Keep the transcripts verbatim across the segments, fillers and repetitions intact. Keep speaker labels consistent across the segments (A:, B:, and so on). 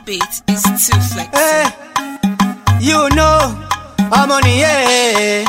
A: beat is too flexy.
B: Hey, you know, I'm on the air.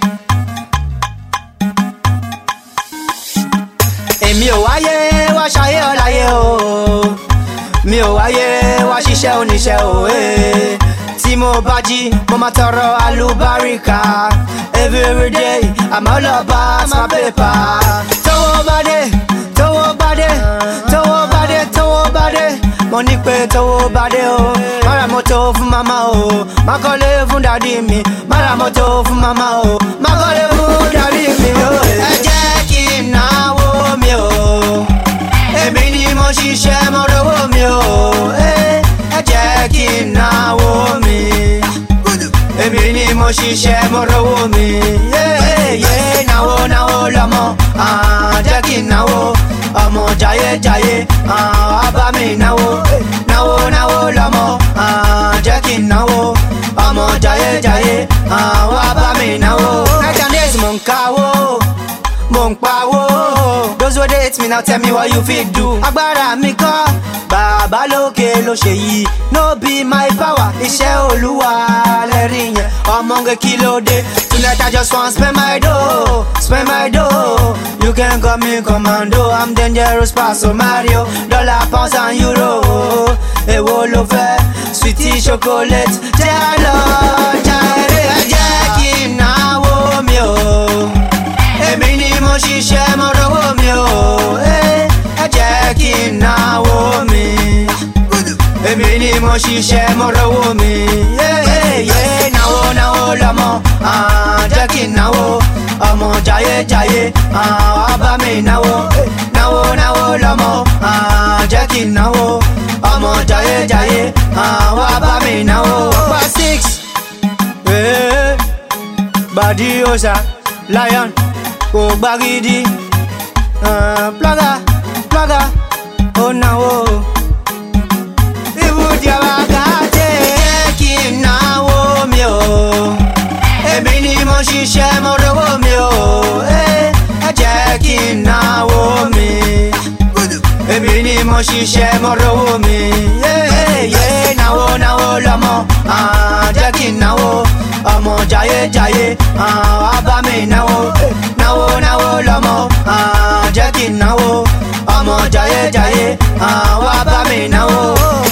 B: Èmi ò wáyé wá ṣayé ọláyé o, mi ò wáyé wá ṣiṣẹ́ oníṣẹ́ o. eh. Tí mo bá jí mo máa tọrọ àlùbáríkà. Every day I'm all about my paper. Tówó bá dé, tówó bá dé, tówó bá dé, tówó bá dé. Mo ní pé tówó bá dé o, má ra mọ́tò fún mama o, má kọ́lé fún dádì mi. Má ra mọ́tò fún mama o, má kọ́lé fún dádì mi o. Ẹ jẹ́ kí n náwó mi o, èmi ni mo ṣiṣẹ́ mo rówó mi o. Ẹ jẹ́ kí n náwó mi, èmi ni mo ṣiṣẹ́ mo rówó mi. Náwó náwó lọ́mọ, jẹ́ kí n náwó. Ọmọ jayé jayé, wá bá mi náwó. Náwó náwó lọ́mọ, jẹ́ kí n náwó. Ọmọ jayé jayé, wá bá mi náwó. Night and days mo ń káwó, mo ń pawó. Those who dey hate me now tell me what you fit do. Agbára mi kọ́, bàbá lókè ló ṣe yìí. No be my power, iṣẹ́ Olúwa lẹ́rí yẹn. Ọmọge kí ló dé? Tonight I just wan spend my dough, spend my dough. You can call me commando, I'm dangerous paso Mario. Dollar, pounds and euro, èwo ló fẹ́? Sweetie chocolate, jẹ́ lọ jàre. Ẹ jẹ́ kí n náwó mi o, èmi ni mo ṣiṣẹ́ mo rówó mi o. Ẹ jẹ́ kí n náwó mi, èmi ni mo ṣiṣẹ́ mo rówó mi. Náwó náwó lọ́mọ, jẹ́ kí n náwó. Ọmọ jayé jayé, wá bá mi náwó. Náwó náwó lọ́mọ, jẹ́ kí n náwó. Ọmọ jayé jayé, wá bá mi náwó. Pa six, Badi Osa, Lion, kò gbá gidi. Plaga, plaga, ó náwó. Ibùdí àwàgàdé. Jẹ́ kí n náwó mi o, èmi ni mo ṣiṣẹ́ mo rówó mi o. Ẹ jẹ́ kí n náwó mi, èmi ni mo ṣiṣẹ́ mo rówó mi. Náwó náwó lọ́mọ, jẹ́ kí n náwó. Ọmọ jayé jayé, wá bá mi náwó. Náwó náwó lọ́mọ, jẹ́ kí n náwó. Ọmọ jayé jayé, wá bá mi náwó.